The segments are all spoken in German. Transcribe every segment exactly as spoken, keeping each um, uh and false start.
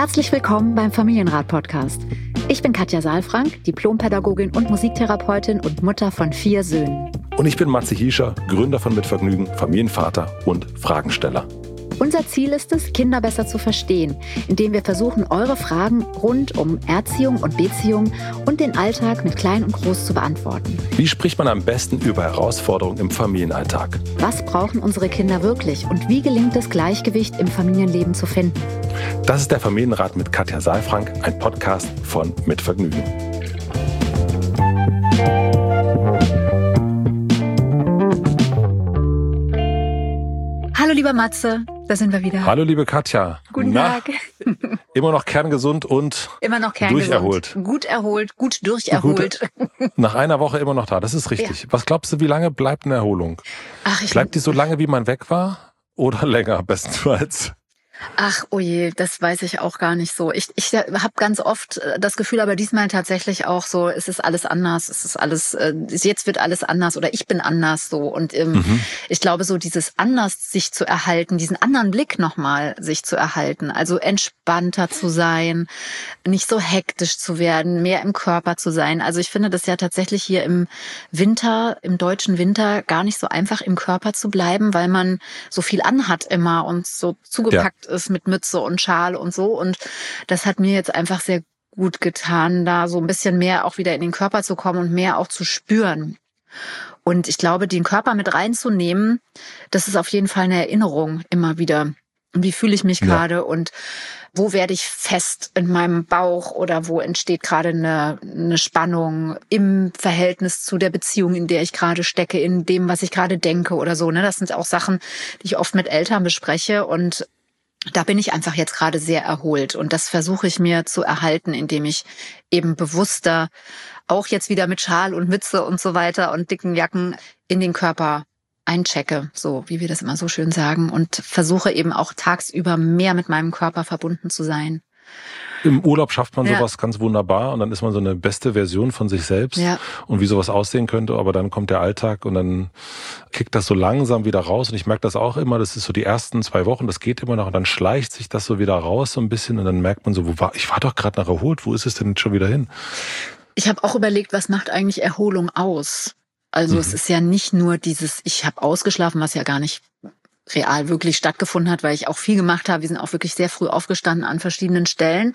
Herzlich willkommen beim Familienrat-Podcast. Ich bin Katja Saalfrank, Diplompädagogin und Musiktherapeutin und Mutter von vier Söhnen. Und ich bin Matze Hiescher, Gründer von Mitvergnügen, Familienvater und Fragensteller. Unser Ziel ist es, Kinder besser zu verstehen, indem wir versuchen, eure Fragen rund um Erziehung und Beziehung und den Alltag mit Klein und Groß zu beantworten. Wie spricht man am besten über Herausforderungen im Familienalltag? Was brauchen unsere Kinder wirklich und wie gelingt es, Gleichgewicht im Familienleben zu finden? Das ist der Familienrat mit Katja Saalfrank, ein Podcast von Mitvergnügen. Hallo lieber Matze, da sind wir wieder. Hallo liebe Katja. Guten Na, Tag. Immer noch kerngesund und Immer noch kerngesund. durcherholt. Gut erholt, gut durcherholt. Gut, nach einer Woche immer noch da, das ist richtig. Ja. Was glaubst du, wie lange bleibt eine Erholung? Ach, ich Bleibt die so lange, wie man weg war? Oder länger, bestenfalls? Ach, oh je, das weiß ich auch gar nicht so. Ich, ich habe ganz oft das Gefühl, aber diesmal tatsächlich auch so, es ist alles anders, es ist alles, äh, jetzt wird alles anders oder ich bin anders so. Und ähm, mhm. ich glaube, so dieses anders sich zu erhalten, diesen anderen Blick nochmal sich zu erhalten, also entspannter zu sein, nicht so hektisch zu werden, mehr im Körper zu sein. Also ich finde das ja tatsächlich hier im Winter, im deutschen Winter gar nicht so einfach im Körper zu bleiben, weil man so viel anhat immer und so zugepackt ja. ist mit Mütze und Schal und so. Und das hat mir jetzt einfach sehr gut getan, da so ein bisschen mehr auch wieder in den Körper zu kommen und mehr auch zu spüren. Und ich glaube, den Körper mit reinzunehmen, das ist auf jeden Fall eine Erinnerung immer wieder. Wie fühle ich mich gerade ja. und wo werde ich fest in meinem Bauch oder wo entsteht gerade eine, eine Spannung im Verhältnis zu der Beziehung, in der ich gerade stecke, in dem, was ich gerade denke oder so. Ne? Das sind auch Sachen, die ich oft mit Eltern bespreche und da bin ich einfach jetzt gerade sehr erholt und das versuche ich mir zu erhalten, indem ich eben bewusster auch jetzt wieder mit Schal und Mütze und so weiter und dicken Jacken in den Körper einchecke, so wie wir das immer so schön sagen und versuche eben auch tagsüber mehr mit meinem Körper verbunden zu sein. Im Urlaub schafft man ja. sowas ganz wunderbar und dann ist man so eine beste Version von sich selbst ja. und wie sowas aussehen könnte, aber dann kommt der Alltag und dann kickt das so langsam wieder raus und ich merke das auch immer, das ist so die ersten zwei Wochen, das geht immer noch und dann schleicht sich das so wieder raus so ein bisschen und dann merkt man so, wo war ich war doch gerade noch erholt, wo ist es denn jetzt schon wieder hin? Ich habe auch überlegt, was macht eigentlich Erholung aus? Also mhm. es ist ja nicht nur dieses, ich habe ausgeschlafen, was ja gar nicht real wirklich stattgefunden hat, weil ich auch viel gemacht habe. Wir sind auch wirklich sehr früh aufgestanden an verschiedenen Stellen.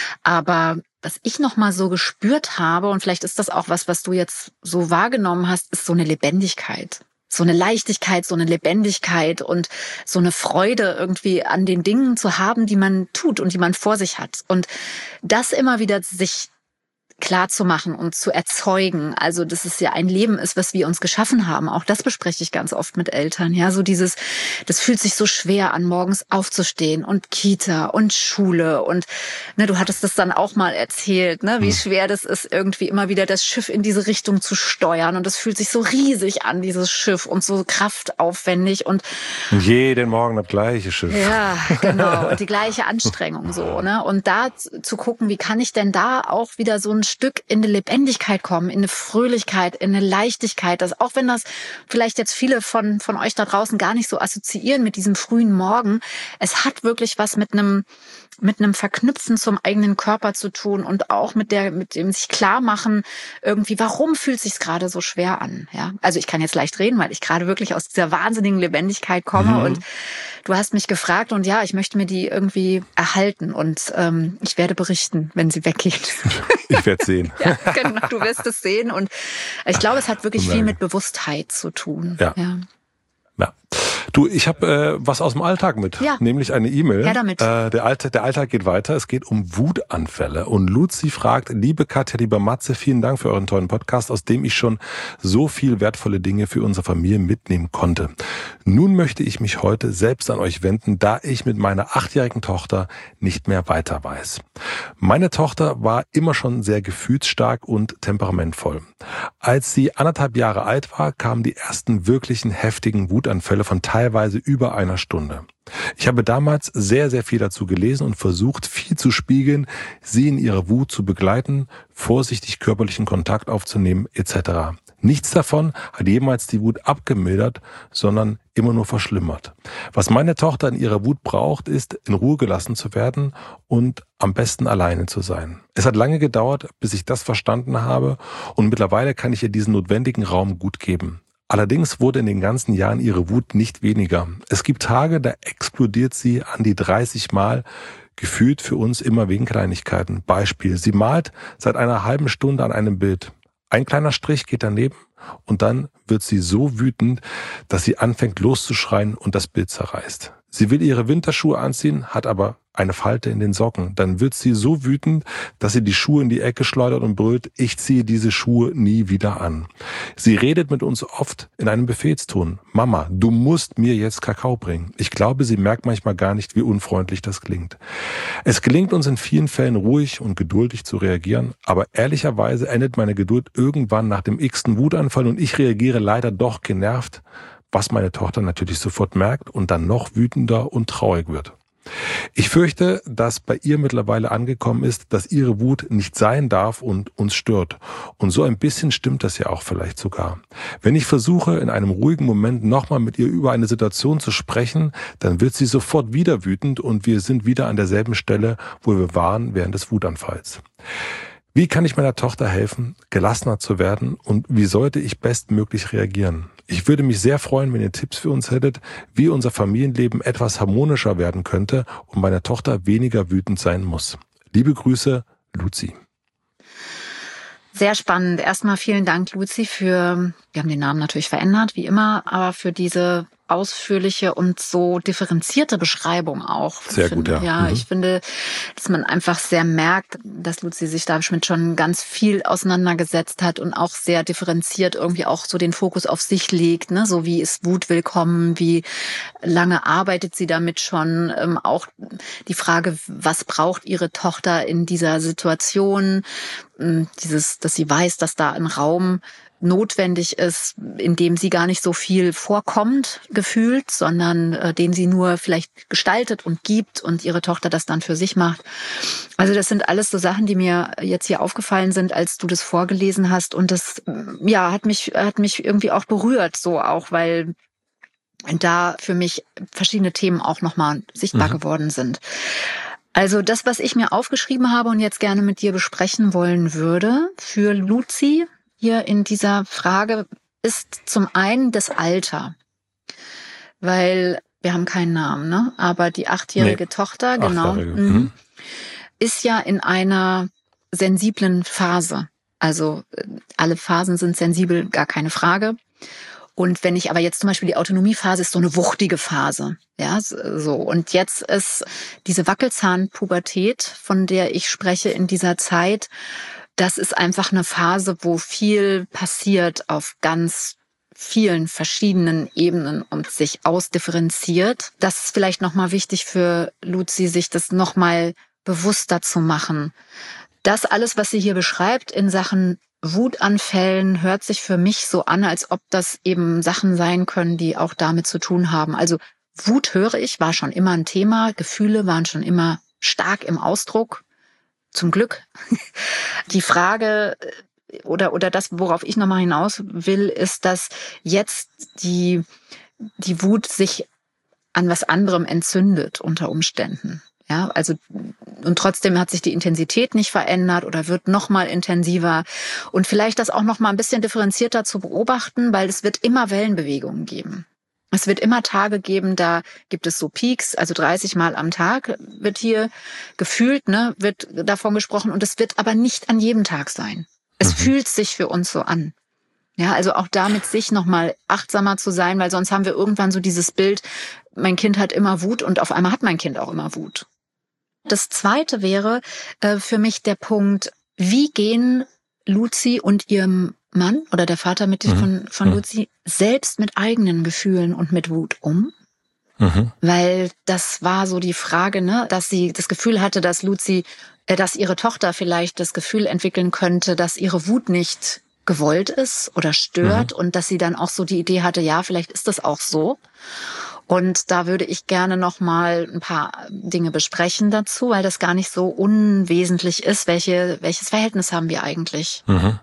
Aber was ich noch mal so gespürt habe, und vielleicht ist das auch was, was du jetzt so wahrgenommen hast, ist so eine Lebendigkeit. So eine Leichtigkeit, so eine Lebendigkeit und so eine Freude irgendwie an den Dingen zu haben, die man tut und die man vor sich hat. Und das immer wieder sich klar zu machen und zu erzeugen. Also, dass es ja ein Leben ist, was wir uns geschaffen haben. Auch das bespreche ich ganz oft mit Eltern. Ja, so dieses, das fühlt sich so schwer an, morgens aufzustehen und Kita und Schule und, ne, du hattest das dann auch mal erzählt, ne, wie schwer das ist, irgendwie immer wieder das Schiff in diese Richtung zu steuern und das fühlt sich so riesig an, dieses Schiff und so kraftaufwendig und jeden Morgen das gleiche Schiff. Ja, genau. Und die gleiche Anstrengung so, ne, und da zu gucken, wie kann ich denn da auch wieder so ein Stück in eine Lebendigkeit kommen, in eine Fröhlichkeit, in eine Leichtigkeit, dass auch wenn das vielleicht jetzt viele von von euch da draußen gar nicht so assoziieren mit diesem frühen Morgen, es hat wirklich was mit einem mit einem Verknüpfen zum eigenen Körper zu tun und auch mit der mit dem sich klar machen irgendwie, warum fühlt sich's gerade so schwer an, ja? Also ich kann jetzt leicht reden, weil ich gerade wirklich aus dieser wahnsinnigen Lebendigkeit komme mhm. und du hast mich gefragt und ja, ich möchte mir die irgendwie erhalten und ähm, ich werde berichten, wenn sie weggeht. Ich werde sehen. Ja, genau, du wirst es sehen und ich glaube, es hat wirklich viel mit Bewusstheit zu tun. Ja. ja. Ja. Du, ich habe äh, was aus dem Alltag mit, ja. nämlich eine E-Mail. Ja, damit. Äh, der, Alltag, der Alltag geht weiter. Es geht um Wutanfälle. Und Luzi fragt, liebe Katja, lieber Matze, vielen Dank für euren tollen Podcast, aus dem ich schon so viel wertvolle Dinge für unsere Familie mitnehmen konnte. Nun möchte ich mich heute selbst an euch wenden, da ich mit meiner achtjährigen Tochter nicht mehr weiter weiß. Meine Tochter war immer schon sehr gefühlsstark und temperamentvoll. Als sie anderthalb Jahre alt war, kamen die ersten wirklichen heftigen Wutanfälle von teilweise über einer Stunde. Ich habe damals sehr, sehr viel dazu gelesen und versucht, viel zu spiegeln, sie in ihrer Wut zu begleiten, vorsichtig körperlichen Kontakt aufzunehmen et cetera. Nichts davon hat jemals die Wut abgemildert, sondern immer nur verschlimmert. Was meine Tochter in ihrer Wut braucht, ist, in Ruhe gelassen zu werden und am besten alleine zu sein. Es hat lange gedauert, bis ich das verstanden habe, und mittlerweile kann ich ihr diesen notwendigen Raum gut geben. Allerdings wurde in den ganzen Jahren ihre Wut nicht weniger. Es gibt Tage, da explodiert sie an die dreißig Mal, gefühlt für uns immer wegen Kleinigkeiten. Beispiel: Sie malt seit einer halben Stunde an einem Bild. Ein kleiner Strich geht daneben und dann wird sie so wütend, dass sie anfängt loszuschreien und das Bild zerreißt. Sie will ihre Winterschuhe anziehen, hat aber eine Falte in den Socken. Dann wird sie so wütend, dass sie die Schuhe in die Ecke schleudert und brüllt: Ich ziehe diese Schuhe nie wieder an. Sie redet mit uns oft in einem Befehlston: Mama, du musst mir jetzt Kakao bringen. Ich glaube, sie merkt manchmal gar nicht, wie unfreundlich das klingt. Es gelingt uns in vielen Fällen ruhig und geduldig zu reagieren, aber ehrlicherweise endet meine Geduld irgendwann nach dem x-ten Wutanfall und ich reagiere leider doch genervt, was meine Tochter natürlich sofort merkt und dann noch wütender und traurig wird. Ich fürchte, dass bei ihr mittlerweile angekommen ist, dass ihre Wut nicht sein darf und uns stört. Und so ein bisschen stimmt das ja auch vielleicht sogar. Wenn ich versuche, in einem ruhigen Moment nochmal mit ihr über eine Situation zu sprechen, dann wird sie sofort wieder wütend und wir sind wieder an derselben Stelle, wo wir waren während des Wutanfalls. Wie kann ich meiner Tochter helfen, gelassener zu werden, und wie sollte ich bestmöglich reagieren? Ich würde mich sehr freuen, wenn ihr Tipps für uns hättet, wie unser Familienleben etwas harmonischer werden könnte und meine Tochter weniger wütend sein muss. Liebe Grüße, Luzi. Sehr spannend. Erstmal vielen Dank, Luzi, für, wir haben den Namen natürlich verändert, wie immer, aber für diese ausführliche und so differenzierte Beschreibung auch. Sehr gut, ja. Ja, mhm. Ich finde, dass man einfach sehr merkt, dass Luzi sich damit schon ganz viel auseinandergesetzt hat und auch sehr differenziert irgendwie auch so den Fokus auf sich legt, ne? So wie ist Wut willkommen, wie lange arbeitet sie damit schon, ähm, auch die Frage, was braucht ihre Tochter in dieser Situation, ähm, dieses, dass sie weiß, dass da ein Raum notwendig ist, in dem sie gar nicht so viel vorkommt, gefühlt, sondern äh, den sie nur vielleicht gestaltet und gibt und ihre Tochter das dann für sich macht. Also das sind alles so Sachen, die mir jetzt hier aufgefallen sind, als du das vorgelesen hast, und das ja hat mich hat mich irgendwie auch berührt, so auch, weil da für mich verschiedene Themen auch nochmal sichtbar mhm. geworden sind. Also das, was ich mir aufgeschrieben habe und jetzt gerne mit dir besprechen wollen würde, für Luzi hier in dieser Frage, ist zum einen das Alter. Weil wir haben keinen Namen, ne? Aber die achtjährige nee. Tochter, genau, mhm. ist ja in einer sensiblen Phase. Also alle Phasen sind sensibel, gar keine Frage. Und wenn ich aber jetzt zum Beispiel die Autonomiephase ist so eine wuchtige Phase, ja, so. Und jetzt ist diese Wackelzahnpubertät, von der ich spreche in dieser Zeit, das ist einfach eine Phase, wo viel passiert auf ganz vielen verschiedenen Ebenen und sich ausdifferenziert. Das ist vielleicht nochmal wichtig für Luzi, sich das nochmal bewusster zu machen. Das alles, was sie hier beschreibt in Sachen Wutanfällen, hört sich für mich so an, als ob das eben Sachen sein können, die auch damit zu tun haben. Also Wut, höre ich, war schon immer ein Thema. Gefühle waren schon immer stark im Ausdruck. Zum Glück. Die Frage oder oder das, worauf ich nochmal hinaus will, ist, dass jetzt die die Wut sich an was anderem entzündet unter Umständen. Ja, also und trotzdem hat sich die Intensität nicht verändert oder wird noch mal intensiver, und vielleicht das auch noch mal ein bisschen differenzierter zu beobachten, weil es wird immer Wellenbewegungen geben. Es wird immer Tage geben, da gibt es so Peaks, also dreißig Mal am Tag wird hier gefühlt, ne, wird davon gesprochen, und es wird aber nicht an jedem Tag sein. Es mhm. fühlt sich für uns so an. Ja, also auch da mit sich nochmal achtsamer zu sein, weil sonst haben wir irgendwann so dieses Bild, mein Kind hat immer Wut und auf einmal hat mein Kind auch immer Wut. Das Zweite wäre äh, für mich der Punkt, wie gehen Luzi und ihrem Mann oder der Vater mit mhm. von, von mhm. Luzi selbst mit eigenen Gefühlen und mit Wut um? Mhm. Weil das war so die Frage, ne, dass sie das Gefühl hatte, dass Luzi, äh, dass ihre Tochter vielleicht das Gefühl entwickeln könnte, dass ihre Wut nicht gewollt ist oder stört, mhm. und dass sie dann auch so die Idee hatte, ja, vielleicht ist das auch so. Und da würde ich gerne noch mal ein paar Dinge besprechen dazu, weil das gar nicht so unwesentlich ist. Welche, welches Verhältnis haben wir eigentlich? Mhm.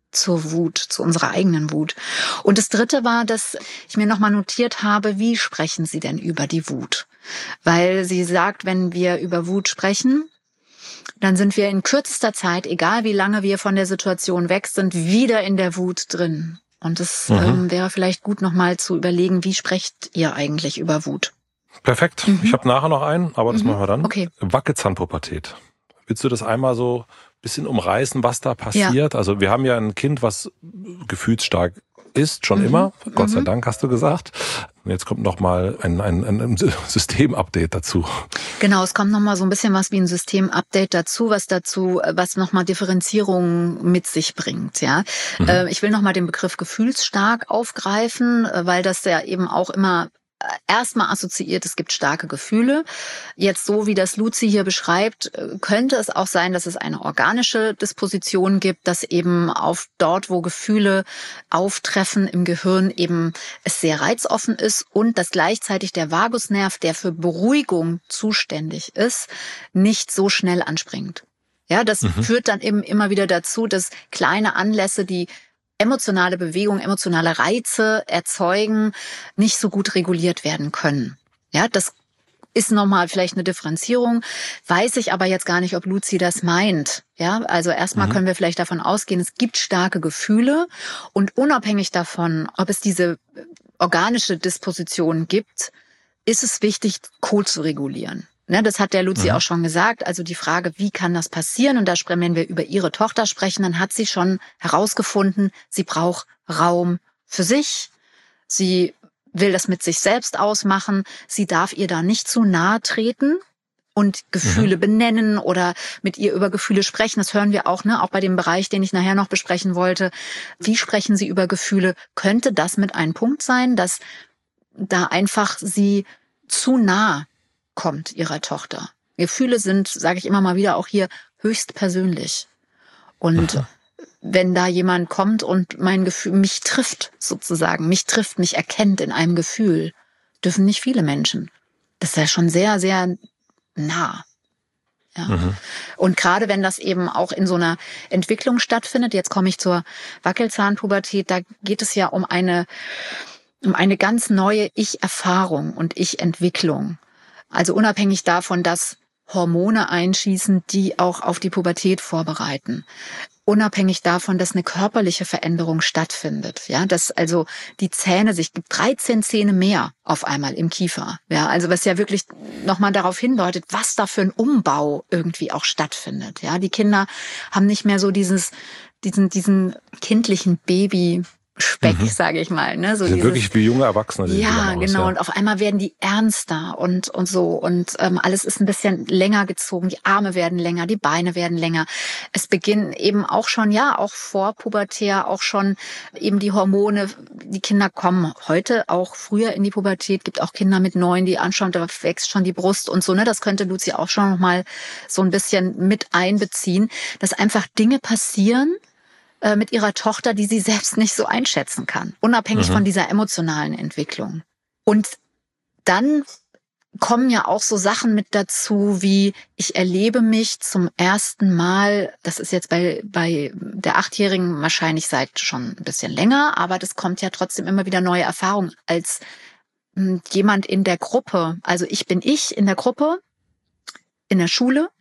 zur Wut, zu unserer eigenen Wut. Und das Dritte war, dass ich mir nochmal notiert habe, wie sprechen Sie denn über die Wut? Weil sie sagt, wenn wir über Wut sprechen, dann sind wir in kürzester Zeit, egal wie lange wir von der Situation weg sind, wieder in der Wut drin. Und es mhm. ähm, wäre vielleicht gut, nochmal zu überlegen, wie sprecht ihr eigentlich über Wut? Perfekt. Mhm. Ich habe nachher noch einen, aber das mhm. machen wir dann. Okay. Wackelzahnpubertät. Willst du das einmal so ein bisschen umreißen, was da passiert? Ja. Also wir haben ja ein Kind, was gefühlsstark ist, schon mhm. immer. Gott sei mhm. Dank, hast du gesagt. Und jetzt kommt noch mal ein, ein, ein Systemupdate dazu. Genau, es kommt noch mal so ein bisschen was wie ein Systemupdate dazu, was dazu, was noch mal Differenzierung mit sich bringt. Ja, mhm. Ich will noch mal den Begriff gefühlsstark aufgreifen, weil das ja eben auch immer erstmal assoziiert, es gibt starke Gefühle. Jetzt so, wie das Luzi hier beschreibt, könnte es auch sein, dass es eine organische Disposition gibt, dass eben auf dort, wo Gefühle auftreffen im Gehirn, eben es sehr reizoffen ist und dass gleichzeitig der Vagusnerv, der für Beruhigung zuständig ist, nicht so schnell anspringt. Ja, das mhm. führt dann eben immer wieder dazu, dass kleine Anlässe, die emotionale Bewegung, emotionale Reize erzeugen, nicht so gut reguliert werden können. Ja, das ist nochmal vielleicht eine Differenzierung. Weiß ich aber jetzt gar nicht, ob Luzi das meint. Ja, also erstmal mhm. können wir vielleicht davon ausgehen, es gibt starke Gefühle und unabhängig davon, ob es diese organische Disposition gibt, ist es wichtig, Co zu regulieren. Ne, das hat der Luzi mhm. auch schon gesagt. Also die Frage, wie kann das passieren? Und da sprechen, wenn wir über ihre Tochter sprechen, dann hat sie schon herausgefunden, sie braucht Raum für sich. Sie will das mit sich selbst ausmachen. Sie darf ihr da nicht zu nahe treten und Gefühle mhm. benennen oder mit ihr über Gefühle sprechen. Das hören wir auch, ne, auch bei dem Bereich, den ich nachher noch besprechen wollte. Wie sprechen Sie über Gefühle? Könnte das mit ein Punkt sein, dass da einfach sie zu nah kommt ihrer Tochter. Gefühle sind, sage ich immer mal wieder auch hier, höchst persönlich. Und mhm. wenn da jemand kommt und mein Gefühl mich trifft, sozusagen, mich trifft, mich erkennt in einem Gefühl, dürfen nicht viele Menschen. Das ist ja schon sehr, sehr nah. Ja. Mhm. Und gerade wenn das eben auch in so einer Entwicklung stattfindet, jetzt komme ich zur Wackelzahnpubertät, da geht es ja um eine, um eine ganz neue Ich-Erfahrung und Ich-Entwicklung. Also unabhängig davon, dass Hormone einschießen, die auch auf die Pubertät vorbereiten. Unabhängig davon, dass eine körperliche Veränderung stattfindet. Ja, dass also die Zähne sich, gibt dreizehn Zähne mehr auf einmal im Kiefer. Ja, also was ja wirklich nochmal darauf hindeutet, was da für ein Umbau irgendwie auch stattfindet. Ja, die Kinder haben nicht mehr so dieses, diesen, diesen kindlichen Baby Speck, mhm. sage ich mal. Ne? So die sind dieses, wirklich wie junge Erwachsene. Ja, aus, genau. Ja. Und auf einmal werden die ernster und und so. Und ähm, alles ist ein bisschen länger gezogen. Die Arme werden länger, die Beine werden länger. Es beginnen eben auch schon, ja, auch vor pubertär, auch schon eben die Hormone. Die Kinder kommen heute auch früher in die Pubertät. Gibt auch Kinder mit neun, die anschauen, da wächst schon die Brust und so. Ne, das könnte Luzi auch schon noch mal so ein bisschen mit einbeziehen, dass einfach Dinge passieren mit ihrer Tochter, die sie selbst nicht so einschätzen kann, unabhängig mhm. von dieser emotionalen Entwicklung. Und dann kommen ja auch so Sachen mit dazu, wie ich erlebe mich zum ersten Mal, das ist jetzt bei bei der Achtjährigen wahrscheinlich seit schon ein bisschen länger, aber das kommt ja trotzdem immer wieder neue Erfahrungen als mh, jemand in der Gruppe. Also ich bin ich in der Gruppe, in der Schule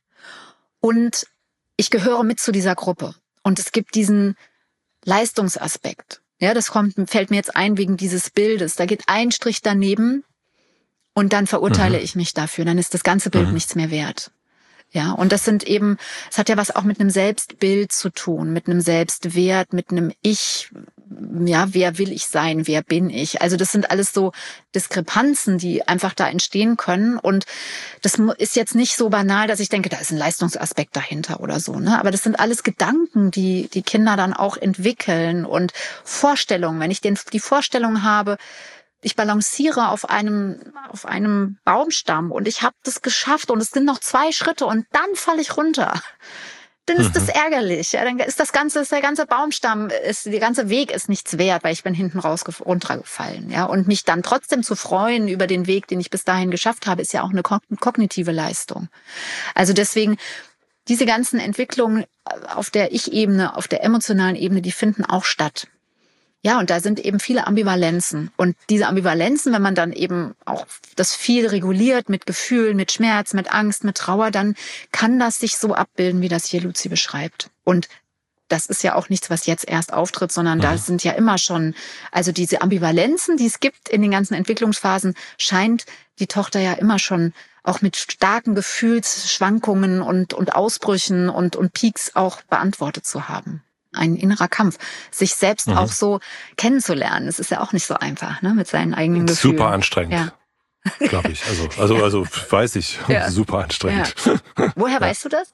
und ich gehöre mit zu dieser Gruppe. Und es gibt diesen Leistungsaspekt. Ja, das kommt, fällt mir jetzt ein wegen dieses Bildes. Da geht ein Strich daneben und dann verurteile mhm. ich mich dafür. Dann ist das ganze Bild mhm. nichts mehr wert. Ja, und das sind eben, es hat ja was auch mit einem Selbstbild zu tun, mit einem Selbstwert, mit einem Ich. Ja, wer will ich sein? Wer bin ich? Also das sind alles so Diskrepanzen, die einfach da entstehen können. Und das ist jetzt nicht so banal, dass ich denke, da ist ein Leistungsaspekt dahinter oder so. Ne? Aber das sind alles Gedanken, die die Kinder dann auch entwickeln und Vorstellungen. Wenn ich den, die Vorstellung habe, ich balanciere auf einem auf einem Baumstamm und ich habe das geschafft und es sind noch zwei Schritte und dann falle ich runter. Dann ist mhm. das ärgerlich. Ja, dann ist das ganze, ist der ganze Baumstamm, ist der ganze Weg ist nichts wert, weil ich bin hinten raus runtergefallen. Ja, und mich dann trotzdem zu freuen über den Weg, den ich bis dahin geschafft habe, ist ja auch eine kognitive Leistung. Also deswegen diese ganzen Entwicklungen auf der Ich-Ebene, auf der emotionalen Ebene, die finden auch statt. Ja, und da sind eben viele Ambivalenzen. Und diese Ambivalenzen, wenn man dann eben auch das viel reguliert mit Gefühlen, mit Schmerz, mit Angst, mit Trauer, dann kann das sich so abbilden, wie das hier Luzi beschreibt. Und das ist ja auch nichts, was jetzt erst auftritt, sondern mhm. da sind ja immer schon, also diese Ambivalenzen, die es gibt in den ganzen Entwicklungsphasen, scheint die Tochter ja immer schon auch mit starken Gefühlsschwankungen und, und Ausbrüchen und, und Peaks auch beantwortet zu haben. Ein innerer Kampf, sich selbst mhm. auch so kennenzulernen. Es ist ja auch nicht so einfach, ne, mit seinen eigenen Gefühlen. Super anstrengend, ja. glaube ich. Also, also, ja. also weiß ich, ja. super anstrengend. Ja. Woher ja. weißt du das?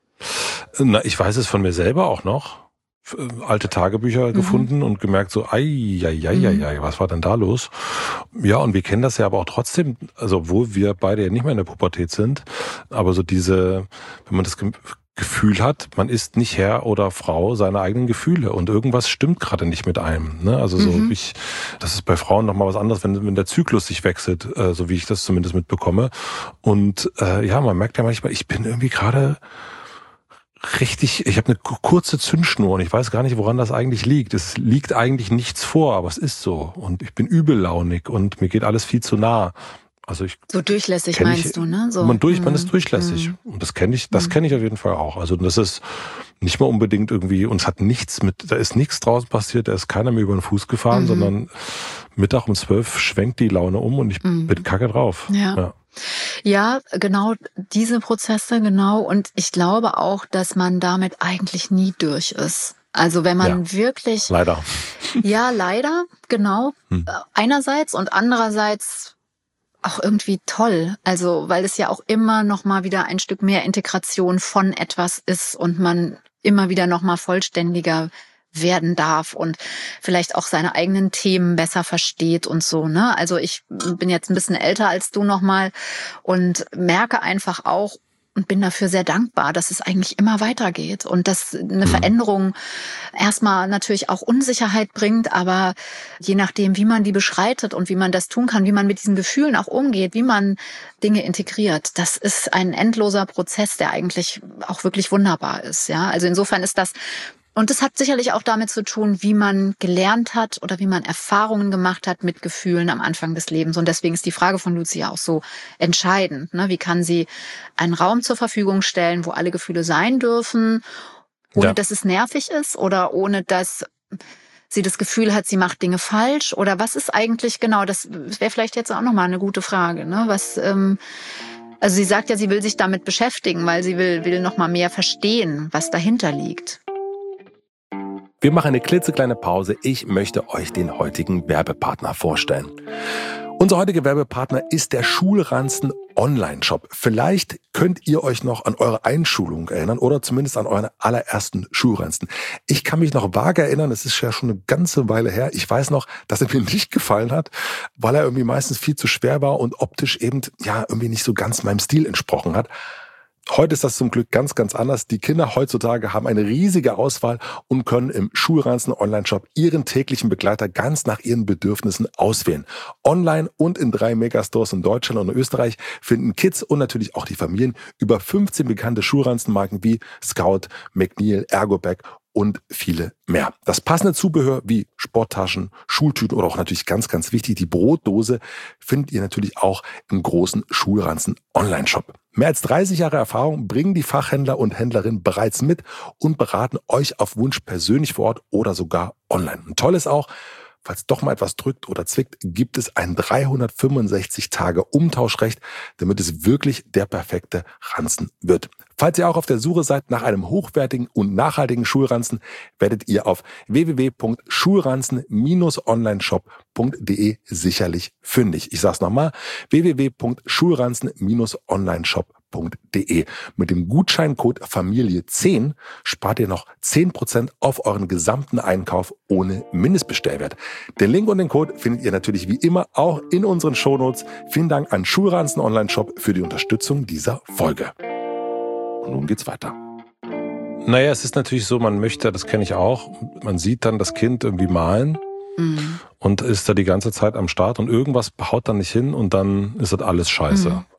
Na, ich weiß es von mir selber auch noch. Alte Tagebücher mhm. gefunden und gemerkt so, ei, ei, ei, ei, ei, was war denn da los? Ja, und wir kennen das ja aber auch trotzdem, also obwohl wir beide ja nicht mehr in der Pubertät sind, aber so diese, wenn man das Gefühl hat, man ist nicht Herr oder Frau seiner eigenen Gefühle und irgendwas stimmt gerade nicht mit einem. Ne? Also so mhm. ich, das ist bei Frauen nochmal was anderes, wenn, wenn der Zyklus sich wechselt, äh, so wie ich das zumindest mitbekomme. Und äh, ja, man merkt ja manchmal, ich bin irgendwie gerade richtig, ich habe eine kurze Zündschnur und ich weiß gar nicht, woran das eigentlich liegt. Es liegt eigentlich nichts vor, aber es ist so. Und ich bin übellaunig und mir geht alles viel zu nah. Also ich so durchlässig meinst ich, du, ne? So. Man durch, man ist durchlässig. Mhm. Und das kenne ich, das kenne ich auf jeden Fall auch. Also das ist nicht mal unbedingt irgendwie, uns hat nichts mit, da ist nichts draußen passiert, da ist keiner mehr über den Fuß gefahren, mhm. sondern Mittag um zwölf schwenkt die Laune um und ich mhm. bin kacke drauf. Ja. ja. Ja, genau diese Prozesse, genau. Und ich glaube auch, dass man damit eigentlich nie durch ist. Also wenn man ja, wirklich... Leider. Ja, leider, genau. Hm. Einerseits und andererseits auch irgendwie toll. Also weil es ja auch immer noch mal wieder ein Stück mehr Integration von etwas ist und man immer wieder noch mal vollständiger werden darf und vielleicht auch seine eigenen Themen besser versteht und so, ne? Also ich bin jetzt ein bisschen älter als du noch mal und merke einfach auch und bin dafür sehr dankbar, dass es eigentlich immer weitergeht und dass eine Veränderung erstmal natürlich auch Unsicherheit bringt, aber je nachdem, wie man die beschreitet und wie man das tun kann, wie man mit diesen Gefühlen auch umgeht, wie man Dinge integriert, das ist ein endloser Prozess, der eigentlich auch wirklich wunderbar ist, ja? Also insofern ist das. Und das hat sicherlich auch damit zu tun, wie man gelernt hat oder wie man Erfahrungen gemacht hat mit Gefühlen am Anfang des Lebens. Und deswegen ist die Frage von Luzi ja auch so entscheidend. Ne? Wie kann sie einen Raum zur Verfügung stellen, wo alle Gefühle sein dürfen, ohne ja. dass es nervig ist oder ohne dass sie das Gefühl hat, sie macht Dinge falsch? Oder was ist eigentlich genau, das wäre vielleicht jetzt auch nochmal eine gute Frage. Ne? Was... Ähm, also sie sagt ja, sie will sich damit beschäftigen, weil sie will, will nochmal mehr verstehen, was dahinter liegt. Wir machen eine klitzekleine Pause. Ich möchte euch den heutigen Werbepartner vorstellen. Unser heutiger Werbepartner ist der Schulranzen Online-Shop. Vielleicht könnt ihr euch noch an eure Einschulung erinnern oder zumindest an euren allerersten Schulranzen. Ich kann mich noch vage erinnern, es ist ja schon eine ganze Weile her. Ich weiß noch, dass er mir nicht gefallen hat, weil er irgendwie meistens viel zu schwer war und optisch eben ja irgendwie nicht so ganz meinem Stil entsprochen hat. Heute ist das zum Glück ganz, ganz anders. Die Kinder heutzutage haben eine riesige Auswahl und können im Schulranzen Online-Shop ihren täglichen Begleiter ganz nach ihren Bedürfnissen auswählen. Online und in drei Megastores in Deutschland und in Österreich finden Kids und natürlich auch die Familien über fünfzehn bekannte Schulranzenmarken wie Scout, McNeil, Ergobag und viele mehr. Das passende Zubehör wie Sporttaschen, Schultüten oder auch natürlich ganz, ganz wichtig, die Brotdose findet ihr natürlich auch im großen Schulranzen Online-Shop. Mehr als dreißig Jahre Erfahrung bringen die Fachhändler und Händlerinnen bereits mit und beraten euch auf Wunsch persönlich vor Ort oder sogar online. Und toll ist auch, falls doch mal etwas drückt oder zwickt, gibt es ein dreihundertfünfundsechzig Tage Umtauschrecht, damit es wirklich der perfekte Ranzen wird. Falls ihr auch auf der Suche seid nach einem hochwertigen und nachhaltigen Schulranzen, werdet ihr auf w w w punkt schulranzen Bindestrich onlineshop punkt d e sicherlich fündig. Ich sag's nochmal, w w w punkt schulranzen Bindestrich onlineshop punkt d e. Mit dem Gutscheincode Familie zehn spart ihr noch zehn Prozent auf euren gesamten Einkauf ohne Mindestbestellwert. Den Link und den Code findet ihr natürlich wie immer auch in unseren Shownotes. Vielen Dank an Schulranzen Online-Shop für die Unterstützung dieser Folge. Und nun geht's weiter. Naja, es ist natürlich so, man möchte, das kenne ich auch, man sieht dann das Kind irgendwie malen mhm. und ist da die ganze Zeit am Start und irgendwas haut dann nicht hin und dann ist das alles scheiße. Mhm.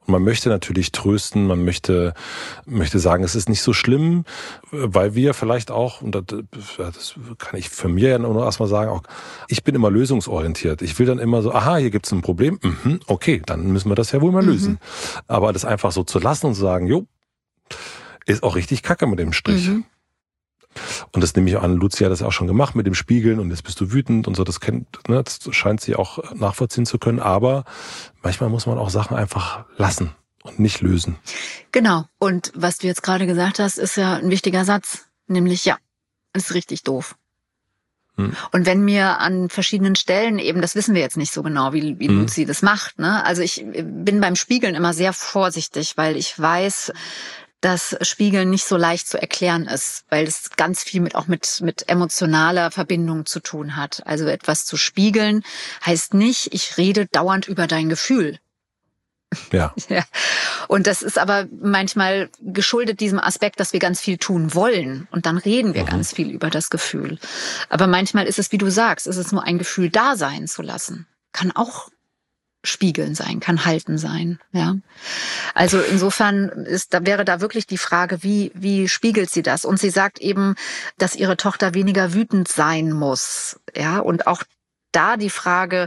Und man möchte natürlich trösten, man möchte möchte sagen, es ist nicht so schlimm, weil wir vielleicht auch, und das, das kann ich für mir ja nur erstmal sagen, auch ich bin immer lösungsorientiert. Ich will dann immer so, aha, hier gibt's ein Problem, mhm, okay, dann müssen wir das ja wohl mal lösen. Mhm. Aber das einfach so zu lassen und zu sagen, jo, ist auch richtig kacke mit dem Strich. Mhm. Und das nehme ich an, Luzi hat das auch schon gemacht mit dem Spiegeln und jetzt bist du wütend und so, das kennt, ne, das scheint sie auch nachvollziehen zu können, aber manchmal muss man auch Sachen einfach lassen und nicht lösen. Genau. Und was du jetzt gerade gesagt hast, ist ja ein wichtiger Satz, nämlich ja, ist richtig doof. Hm. Und wenn mir an verschiedenen Stellen eben, das wissen wir jetzt nicht so genau, wie, wie hm. Luzi das macht, ne? Also ich bin beim Spiegeln immer sehr vorsichtig, weil ich weiß, dass Spiegeln nicht so leicht zu erklären ist, weil es ganz viel mit auch mit mit emotionaler Verbindung zu tun hat. Also etwas zu spiegeln heißt nicht, ich rede dauernd über dein Gefühl. Ja. ja. Und das ist aber manchmal geschuldet diesem Aspekt, dass wir ganz viel tun wollen und dann reden wir mhm. ganz viel über das Gefühl. Aber manchmal ist es, wie du sagst, ist es nur ein Gefühl da sein zu lassen. Kann auch spiegeln sein, kann halten sein, ja. Also insofern ist, da wäre da wirklich die Frage, wie, wie spiegelt sie das? Und sie sagt eben, dass ihre Tochter weniger wütend sein muss, ja. Und auch da die Frage,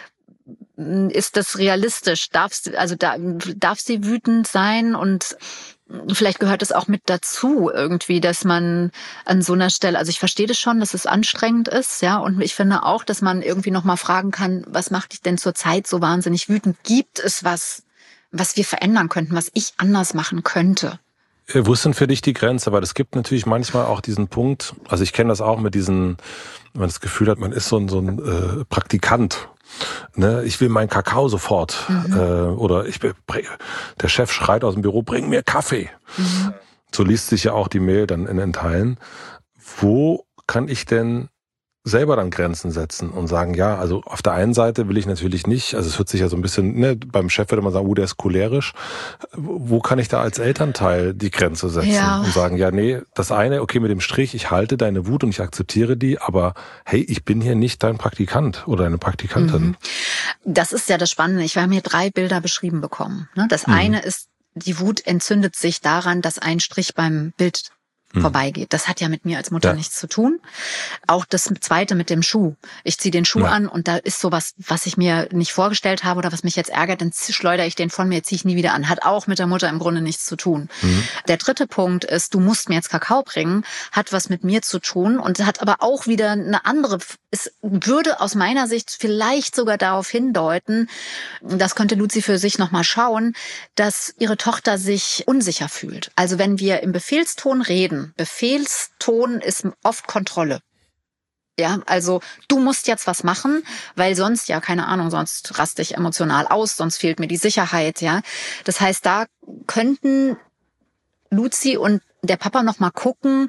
ist das realistisch? Darf, also da, darf sie wütend sein? Und vielleicht gehört es auch mit dazu irgendwie, dass man an so einer Stelle, also ich verstehe das schon, dass es anstrengend ist, ja, und ich finde auch, dass man irgendwie noch mal fragen kann, was macht dich denn zurzeit so wahnsinnig wütend? Gibt es was, was wir verändern könnten, was ich anders machen könnte? Wo ist denn für dich die Grenze? Weil es gibt natürlich manchmal auch diesen Punkt, also ich kenne das auch mit diesen, wenn man das Gefühl hat, man ist so ein, so ein äh, Praktikant. Ne, ich will meinen Kakao sofort. Mhm. Äh, oder ich der Chef schreit aus dem Büro, bring mir Kaffee. Mhm. So liest sich ja auch die Mail dann in den Teilen. Wo kann ich denn selber dann Grenzen setzen und sagen, ja, also auf der einen Seite will ich natürlich nicht, also es hört sich ja so ein bisschen, ne, beim Chef würde man sagen, oh, der ist cholerisch. Wo kann ich da als Elternteil die Grenze setzen ja. und sagen, ja, nee, das eine, okay, mit dem Strich, ich halte deine Wut und ich akzeptiere die, aber hey, ich bin hier nicht dein Praktikant oder deine Praktikantin. Mhm. Das ist ja das Spannende. Ich habe hier drei Bilder beschrieben bekommen. Das mhm. eine ist, die Wut entzündet sich daran, dass ein Strich beim Bild vorbeigeht. Das hat ja mit mir als Mutter ja. nichts zu tun. Auch das Zweite mit dem Schuh. Ich ziehe den Schuh ja. an und da ist sowas, was ich mir nicht vorgestellt habe oder was mich jetzt ärgert, dann schleudere ich den von mir, ziehe ich nie wieder an. Hat auch mit der Mutter im Grunde nichts zu tun. Mhm. Der dritte Punkt ist, du musst mir jetzt Kakao bringen, hat was mit mir zu tun und hat aber auch wieder eine andere, es würde aus meiner Sicht vielleicht sogar darauf hindeuten, das könnte Luzi für sich nochmal schauen, dass ihre Tochter sich unsicher fühlt. Also wenn wir im Befehlston reden, Befehlston ist oft Kontrolle. Ja, also du musst jetzt was machen, weil sonst, ja, keine Ahnung, sonst raste ich emotional aus, sonst fehlt mir die Sicherheit, ja. Das heißt, da könnten Luzi und der Papa noch mal gucken,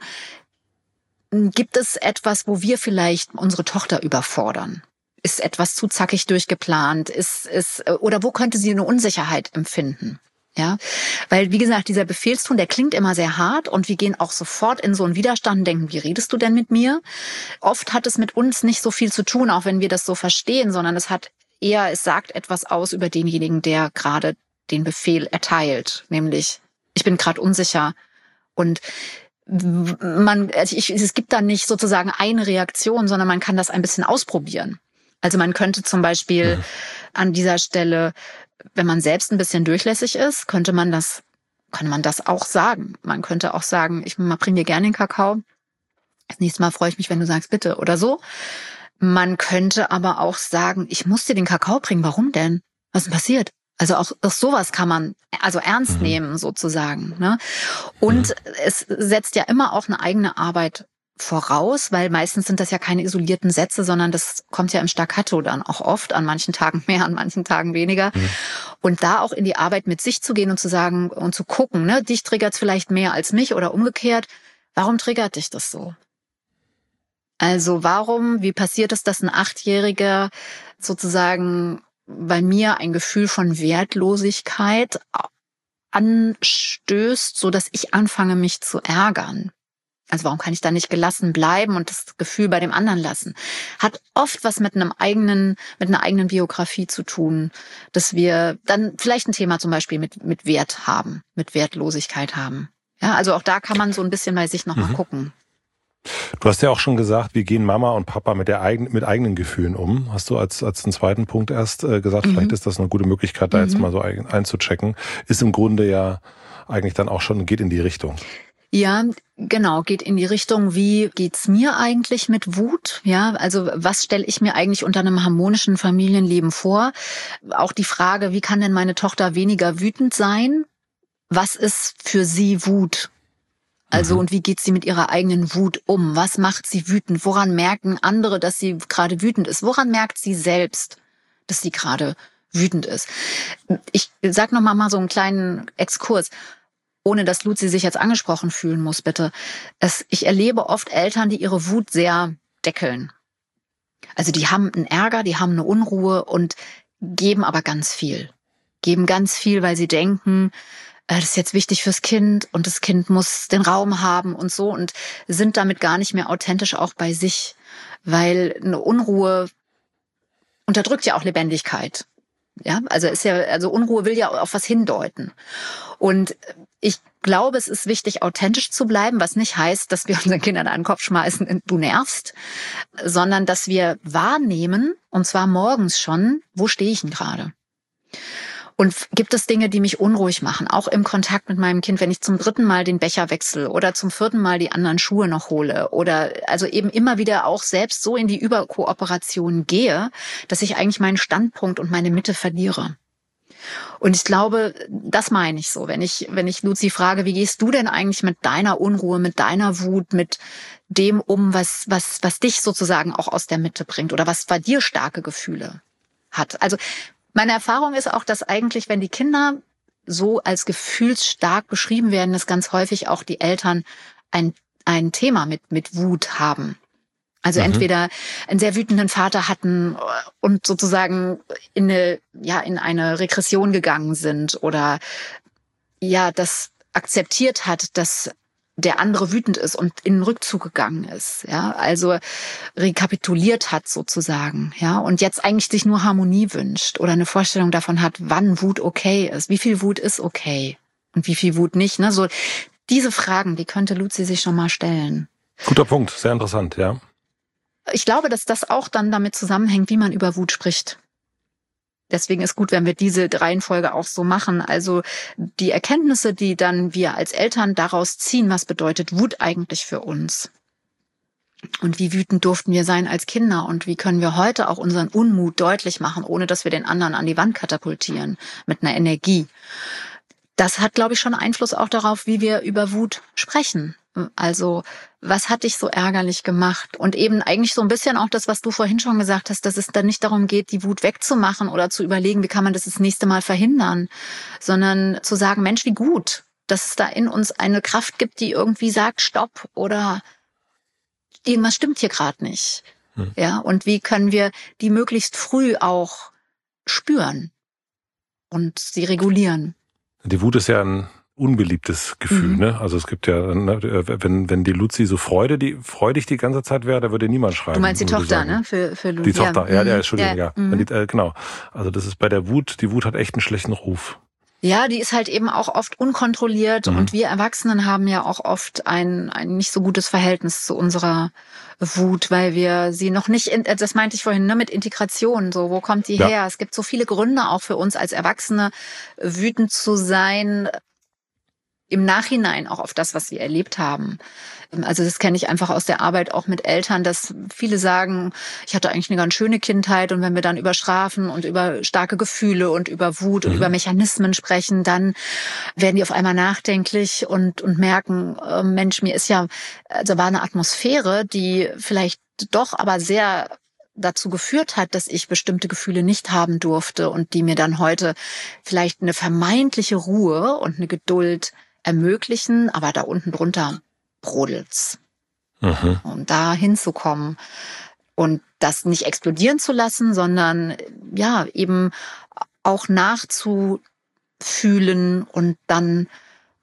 gibt es etwas, wo wir vielleicht unsere Tochter überfordern? Ist etwas zu zackig durchgeplant? Ist, ist, oder wo könnte sie eine Unsicherheit empfinden? Ja, weil, wie gesagt, dieser Befehlston, der klingt immer sehr hart und wir gehen auch sofort in so einen Widerstand und denken, wie redest du denn mit mir? Oft hat es mit uns nicht so viel zu tun, auch wenn wir das so verstehen, sondern es hat eher, es sagt etwas aus über denjenigen, der gerade den Befehl erteilt, nämlich, ich bin gerade unsicher und man, also ich, es gibt da nicht sozusagen eine Reaktion, sondern man kann das ein bisschen ausprobieren. Also man könnte zum Beispiel mhm. an dieser Stelle, wenn man selbst ein bisschen durchlässig ist, könnte man das, kann man das auch sagen. Man könnte auch sagen, ich bringe dir gerne den Kakao. Das nächste Mal freue ich mich, wenn du sagst, bitte oder so. Man könnte aber auch sagen, ich muss dir den Kakao bringen. Warum denn? Was ist denn passiert? Also auch, auch sowas kann man also ernst mhm. nehmen sozusagen. Ne? Und mhm. es setzt ja immer auch eine eigene Arbeit voraus, weil meistens sind das ja keine isolierten Sätze, sondern das kommt ja im Staccato dann auch oft, an manchen Tagen mehr, an manchen Tagen weniger. Mhm. Und da auch in die Arbeit mit sich zu gehen und zu sagen und zu gucken, ne, dich triggert's vielleicht mehr als mich oder umgekehrt. Warum triggert dich das so? Also warum, wie passiert es, dass ein Achtjähriger sozusagen bei mir ein Gefühl von Wertlosigkeit anstößt, so dass ich anfange, mich zu ärgern? Also warum kann ich da nicht gelassen bleiben und das Gefühl bei dem anderen lassen? Hat oft was mit einem eigenen, mit einer eigenen Biografie zu tun, dass wir dann vielleicht ein Thema zum Beispiel mit, mit Wert haben, mit Wertlosigkeit haben. Ja, also auch da kann man so ein bisschen bei sich nochmal mhm. gucken. Du hast ja auch schon gesagt, wie gehen Mama und Papa mit der eigenen, mit eigenen Gefühlen um? Hast du als, als einen zweiten Punkt erst äh, gesagt, mhm. vielleicht ist das eine gute Möglichkeit, da mhm. jetzt mal so ein, einzuchecken. Ist im Grunde ja eigentlich dann auch schon, geht in die Richtung. Ja, genau, geht in die Richtung, wie geht's mir eigentlich mit Wut? Ja, also was stelle ich mir eigentlich unter einem harmonischen Familienleben vor? Auch die Frage, wie kann denn meine Tochter weniger wütend sein? Was ist für sie Wut? Also, mhm. und wie geht sie mit ihrer eigenen Wut um? Was macht sie wütend? Woran merken andere, dass sie gerade wütend ist? Woran merkt sie selbst, dass sie gerade wütend ist? Ich sag noch mal, mal so einen kleinen Exkurs. Ohne dass Luzi sich jetzt angesprochen fühlen muss, bitte. Es, ich erlebe oft Eltern, die ihre Wut sehr deckeln. Also die haben einen Ärger, die haben eine Unruhe und geben aber ganz viel. Geben ganz viel, weil sie denken, äh, das ist jetzt wichtig fürs Kind und das Kind muss den Raum haben und so und sind damit gar nicht mehr authentisch auch bei sich. Weil eine Unruhe unterdrückt ja auch Lebendigkeit. Ja, also ist ja, also Unruhe will ja auf was hindeuten. Und ich glaube, es ist wichtig, authentisch zu bleiben, was nicht heißt, dass wir unseren Kindern an den Kopf schmeißen, du nervst, sondern dass wir wahrnehmen, und zwar morgens schon, wo stehe ich denn gerade? Und gibt es Dinge, die mich unruhig machen, auch im Kontakt mit meinem Kind, wenn ich zum dritten Mal den Becher wechsle oder zum vierten Mal die anderen Schuhe noch hole oder also eben immer wieder auch selbst so in die Überkooperation gehe, dass ich eigentlich meinen Standpunkt und meine Mitte verliere. Und ich glaube, das meine ich so, wenn ich, wenn ich Luzi frage, wie gehst du denn eigentlich mit deiner Unruhe, mit deiner Wut, mit dem um, was, was, was dich sozusagen auch aus der Mitte bringt oder was bei dir starke Gefühle hat? Also, meine Erfahrung ist auch, dass eigentlich, wenn die Kinder so als gefühlsstark beschrieben werden, dass ganz häufig auch die Eltern ein, ein Thema mit, mit Wut haben. Also mhm. entweder einen sehr wütenden Vater hatten und sozusagen in eine, ja, in eine Regression gegangen sind oder ja, das akzeptiert hat, dass der andere wütend ist und in den Rückzug gegangen ist, ja, also rekapituliert hat sozusagen, ja, und jetzt eigentlich sich nur Harmonie wünscht oder eine Vorstellung davon hat, wann Wut okay ist, wie viel Wut ist okay und wie viel Wut nicht, ne, so diese Fragen, die könnte Luzi sich schon mal stellen. Guter Punkt, sehr interessant, ja. Ich glaube, dass das auch dann damit zusammenhängt, wie man über Wut spricht. Deswegen ist gut, wenn wir diese Reihenfolge auch so machen. Also die Erkenntnisse, die dann wir als Eltern daraus ziehen, was bedeutet Wut eigentlich für uns? Und wie wütend durften wir sein als Kinder? Und wie können wir heute auch unseren Unmut deutlich machen, ohne dass wir den anderen an die Wand katapultieren mit einer Energie? Das hat, glaube ich, schon Einfluss auch darauf, wie wir über Wut sprechen. Also, was hat dich so ärgerlich gemacht? Und eben eigentlich so ein bisschen auch das, was du vorhin schon gesagt hast, dass es dann nicht darum geht, die Wut wegzumachen oder zu überlegen, wie kann man das das nächste Mal verhindern, sondern zu sagen, Mensch, wie gut, dass es da in uns eine Kraft gibt, die irgendwie sagt, stopp oder irgendwas stimmt hier gerade nicht. Hm. Ja, und wie können wir die möglichst früh auch spüren und sie regulieren? Die Wut ist ja ein unbeliebtes Gefühl, mhm. ne? Also es gibt ja, ne, wenn wenn die Luzi so Freude, die freudig die ganze Zeit wäre, da würde niemand schreiben. Du meinst die Tochter, sagen. ne? Für für Luzi. Die Tochter, ja, ja, ja Entschuldigung, ja. ja. Mhm. Die, äh, genau. Also das ist bei der Wut, die Wut hat echt einen schlechten Ruf. Ja, die ist halt eben auch oft unkontrolliert mhm. und wir Erwachsenen haben ja auch oft ein ein nicht so gutes Verhältnis zu unserer Wut, weil wir sie noch nicht, in, das meinte ich vorhin, ne, mit Integration, so, wo kommt die ja. her? Es gibt so viele Gründe auch für uns als Erwachsene, wütend zu sein, im Nachhinein auch auf das, was wir erlebt haben. Also das kenne ich einfach aus der Arbeit auch mit Eltern, dass viele sagen, ich hatte eigentlich eine ganz schöne Kindheit und wenn wir dann über Strafen und über starke Gefühle und über Wut und mhm. über Mechanismen sprechen, dann werden die auf einmal nachdenklich und und merken, äh, Mensch, mir ist ja, also war eine Atmosphäre, die vielleicht doch aber sehr dazu geführt hat, dass ich bestimmte Gefühle nicht haben durfte und die mir dann heute vielleicht eine vermeintliche Ruhe und eine Geduld ermöglichen, aber da unten drunter brodelt's. Mhm. Um da hinzukommen und das nicht explodieren zu lassen, sondern ja, eben auch nachzufühlen und dann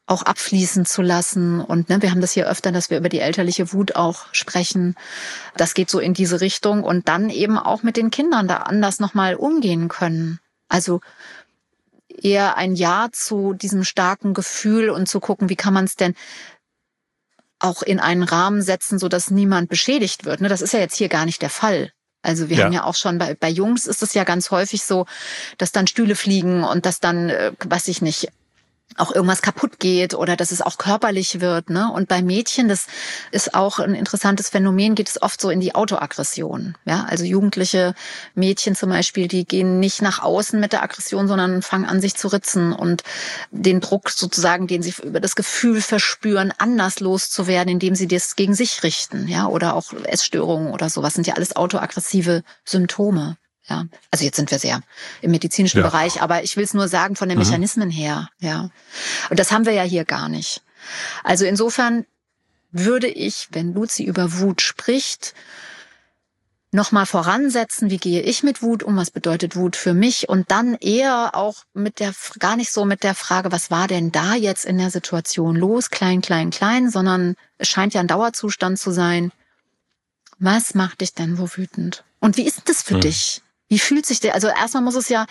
auch abfließen zu lassen. Und ne, wir haben das hier öfter, dass wir über die elterliche Wut auch sprechen. Das geht so in diese Richtung. Und dann eben auch mit den Kindern da anders nochmal umgehen können. Also eher ein Ja zu diesem starken Gefühl und zu gucken, wie kann man es denn auch in einen Rahmen setzen, sodass niemand beschädigt wird. Ne, das ist ja jetzt hier gar nicht der Fall. Also wir ja. haben ja auch schon, bei, bei Jungs ist es ja ganz häufig so, dass dann Stühle fliegen und dass dann, äh, weiß ich nicht, auch irgendwas kaputt geht oder dass es auch körperlich wird, ne? Und bei Mädchen, das ist auch ein interessantes Phänomen, geht es oft so in die Autoaggression, ja? Also jugendliche Mädchen zum Beispiel, die gehen nicht nach außen mit der Aggression, sondern fangen an, sich zu ritzen und den Druck sozusagen, den sie über das Gefühl verspüren, anders loszuwerden, indem sie das gegen sich richten, ja? Oder auch Essstörungen oder sowas, sind ja alles autoaggressive Symptome. Ja, also jetzt sind wir sehr im medizinischen ja. Bereich, aber ich will es nur sagen von den mhm. Mechanismen her, ja. Und das haben wir ja hier gar nicht. Also insofern würde ich, wenn Luzi über Wut spricht, nochmal voransetzen, wie gehe ich mit Wut um, was bedeutet Wut für mich und dann eher auch mit der, gar nicht so mit der Frage, was war denn da jetzt in der Situation los, klein, klein, klein, sondern es scheint ja ein Dauerzustand zu sein. Was macht dich denn so wütend? Und wie ist das für mhm. dich? Wie fühlt sich der? Also erstmal muss es ja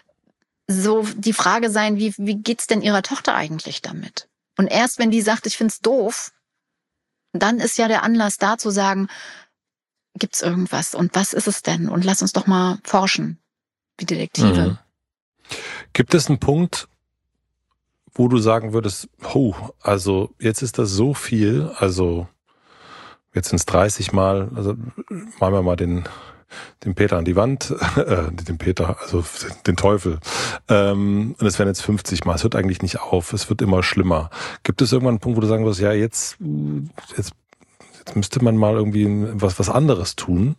so die Frage sein, wie, wie geht's denn ihrer Tochter eigentlich damit? Und erst wenn die sagt, ich find's doof, dann ist ja der Anlass da zu sagen, gibt's irgendwas? Und was ist es denn? Und lass uns doch mal forschen, wie Detektive. Mhm. Gibt es einen Punkt, wo du sagen würdest, oh, also jetzt ist das so viel, also jetzt sind's dreißig Mal, also malen wir mal den den Peter an die Wand, äh, den Peter, also den Teufel. Ähm, und es werden jetzt fünfzig Mal. Es hört eigentlich nicht auf. Es wird immer schlimmer. Gibt es irgendwann einen Punkt, wo du sagen wirst, ja, jetzt, jetzt, jetzt müsste man mal irgendwie was, was anderes tun?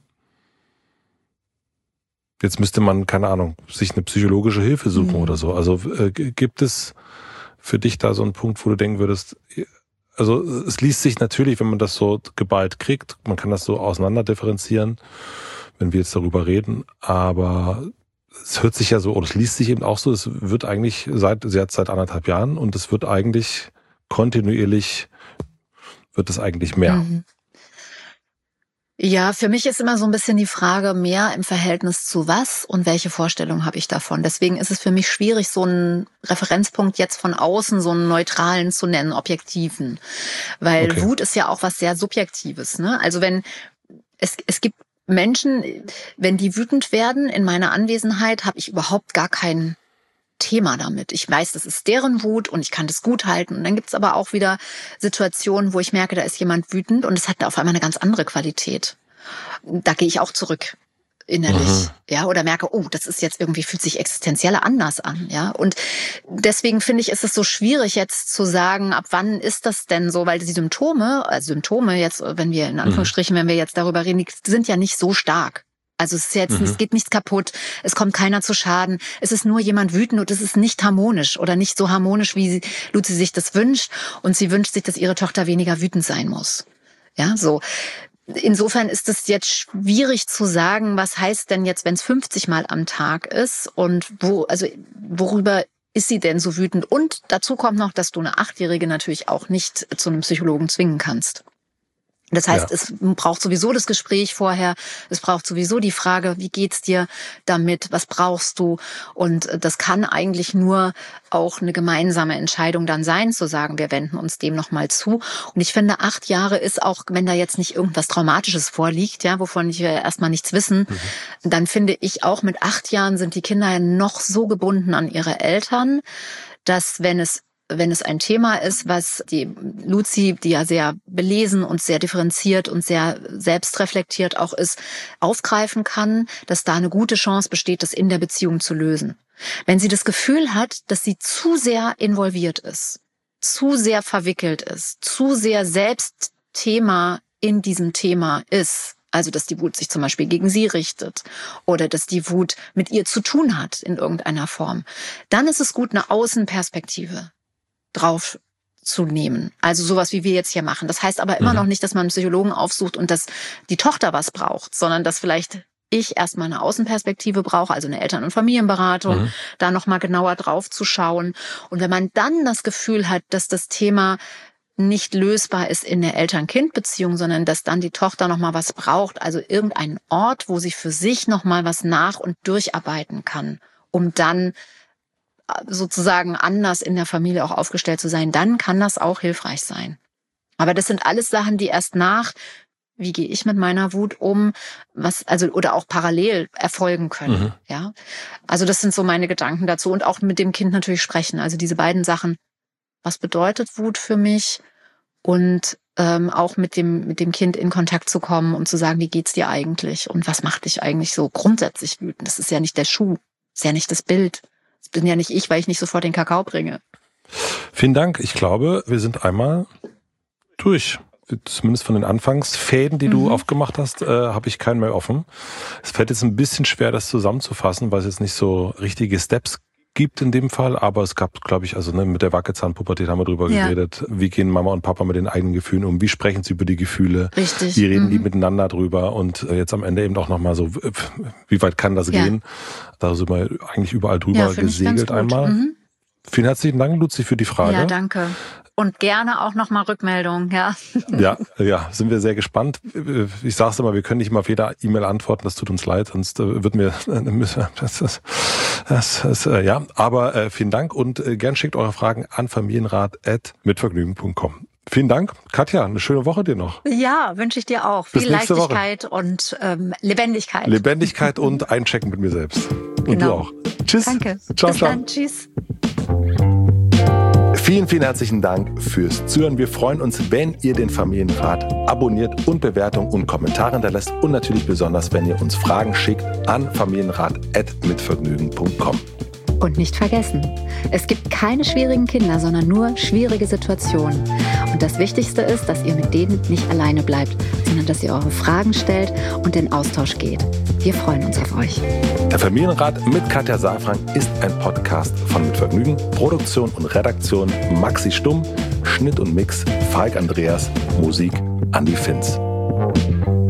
Jetzt müsste man, keine Ahnung, sich eine psychologische Hilfe suchen mhm. oder so. Also äh, gibt es für dich da so einen Punkt, wo du denken würdest, also es liest sich natürlich, wenn man das so geballt kriegt, man kann das so auseinander differenzieren, wenn wir jetzt darüber reden, aber es hört sich ja so, oder es liest sich eben auch so, es wird eigentlich seit, sie hat seit anderthalb Jahren und es wird eigentlich kontinuierlich, wird es eigentlich mehr. Mhm. Ja, für mich ist immer so ein bisschen die Frage, mehr im Verhältnis zu was und welche Vorstellung habe ich davon. Deswegen ist es für mich schwierig, so einen Referenzpunkt jetzt von außen, so einen neutralen zu nennen, objektiven. Weil okay. Wut ist ja auch was sehr Subjektives, ne? Also wenn, es, es gibt Menschen, wenn die wütend werden in meiner Anwesenheit, habe ich überhaupt gar kein Thema damit. Ich weiß, das ist deren Wut und ich kann das gut halten. Und dann gibt's aber auch wieder Situationen, wo ich merke, da ist jemand wütend und es hat auf einmal eine ganz andere Qualität. Da gehe ich auch zurück innerlich, mhm. ja, oder merke, oh, das ist jetzt irgendwie, fühlt sich existenzieller anders an, ja. Und deswegen finde ich, ist es so schwierig jetzt zu sagen, ab wann ist das denn so, weil die Symptome, also Symptome jetzt, wenn wir in Anführungsstrichen, mhm. wenn wir jetzt darüber reden, die sind ja nicht so stark. Also es ist jetzt, mhm. es geht nichts kaputt, es kommt keiner zu Schaden, es ist nur jemand wütend und es ist nicht harmonisch oder nicht so harmonisch, wie Luzi sich das wünscht und sie wünscht sich, dass ihre Tochter weniger wütend sein muss. Ja, so. Insofern ist es jetzt schwierig zu sagen, was heißt denn jetzt, wenn es fünfzig Mal am Tag ist und wo, also worüber ist sie denn so wütend? Und dazu kommt noch, dass du eine Achtjährige natürlich auch nicht zu einem Psychologen zwingen kannst. Das heißt, ja. es braucht sowieso das Gespräch vorher, es braucht sowieso die Frage, wie geht's dir damit, was brauchst du? Und das kann eigentlich nur auch eine gemeinsame Entscheidung dann sein, zu sagen, wir wenden uns dem nochmal zu. Und ich finde, acht Jahre ist auch, wenn da jetzt nicht irgendwas Traumatisches vorliegt, ja, wovon wir erstmal nichts wissen, mhm. dann finde ich auch, mit acht Jahren sind die Kinder ja noch so gebunden an ihre Eltern, dass wenn es wenn es ein Thema ist, was die Luzi, die ja sehr belesen und sehr differenziert und sehr selbstreflektiert auch ist, aufgreifen kann, dass da eine gute Chance besteht, das in der Beziehung zu lösen. Wenn sie das Gefühl hat, dass sie zu sehr involviert ist, zu sehr verwickelt ist, zu sehr selbst Thema in diesem Thema ist, also dass die Wut sich zum Beispiel gegen sie richtet oder dass die Wut mit ihr zu tun hat in irgendeiner Form, dann ist es gut, eine Außenperspektive drauf zu nehmen. Also sowas, wie wir jetzt hier machen. Das heißt aber immer mhm. noch nicht, dass man einen Psychologen aufsucht und dass die Tochter was braucht, sondern dass vielleicht ich erstmal eine Außenperspektive brauche, also eine Eltern- und Familienberatung, mhm. da nochmal genauer drauf zu schauen. Und wenn man dann das Gefühl hat, dass das Thema nicht lösbar ist in der Eltern-Kind-Beziehung, sondern dass dann die Tochter nochmal was braucht, also irgendeinen Ort, wo sie für sich nochmal was nach- und durcharbeiten kann, um dann sozusagen anders in der Familie auch aufgestellt zu sein, dann kann das auch hilfreich sein. Aber das sind alles Sachen, die erst nach, wie gehe ich mit meiner Wut um, was, also, oder auch parallel erfolgen können, mhm. ja. Also das sind so meine Gedanken dazu und auch mit dem Kind natürlich sprechen. Also diese beiden Sachen. Was bedeutet Wut für mich? Und ähm, auch mit dem mit dem Kind in Kontakt zu kommen und zu sagen, wie geht's dir eigentlich? Und was macht dich eigentlich so grundsätzlich wütend? Das ist ja nicht der Schuh, das ist ja nicht das Bild. Das bin ja nicht ich, weil ich nicht sofort den Kakao bringe. Vielen Dank. Ich glaube, wir sind einmal durch. Zumindest von den Anfangsfäden, die mhm. du aufgemacht hast, äh, habe ich keinen mehr offen. Es fällt jetzt ein bisschen schwer, das zusammenzufassen, weil es jetzt nicht so richtige Steps gibt in dem Fall, aber es gab, glaube ich, also ne, mit der Wackelzahnpubertät haben wir drüber ja. geredet. Wie gehen Mama und Papa mit den eigenen Gefühlen um? Wie sprechen sie über die Gefühle? Richtig. Wie reden mhm. die miteinander drüber? Und jetzt am Ende eben auch nochmal so, wie weit kann das ja. gehen? Da sind wir eigentlich überall drüber ja, gesegelt einmal. Mhm. Vielen herzlichen Dank, Luzi, für die Frage. Ja, danke. Und gerne auch nochmal Rückmeldungen, ja. Ja, ja, sind wir sehr gespannt. Ich sage es immer, wir können nicht immer auf jede E-Mail antworten, das tut uns leid, sonst wird mir das, das, das, das ja. Aber äh, vielen Dank und äh, gern schickt eure Fragen an familienrat at mitvergnügen punkt com. Vielen Dank, Katja. Eine schöne Woche dir noch. Ja, wünsche ich dir auch. Viel Leichtigkeit Woche. und ähm, Lebendigkeit. Lebendigkeit und Einchecken mit mir selbst. Und genau. du auch. Tschüss. Danke. Ciao, Bis ciao. dann. Tschüss. Vielen, vielen herzlichen Dank fürs Zuhören. Wir freuen uns, wenn ihr den Familienrat abonniert und Bewertungen und Kommentare hinterlässt und natürlich besonders, wenn ihr uns Fragen schickt an familienrat at mitvergnügen punkt com. Und nicht vergessen, es gibt keine schwierigen Kinder, sondern nur schwierige Situationen. Und das Wichtigste ist, dass ihr mit denen nicht alleine bleibt, sondern dass ihr eure Fragen stellt und in Austausch geht. Wir freuen uns auf euch. Der Familienrat mit Katja Saalfrank ist ein Podcast von Mit Vergnügen. Produktion und Redaktion Maxi Stumm, Schnitt und Mix Falk Andreas, Musik Andi Finz.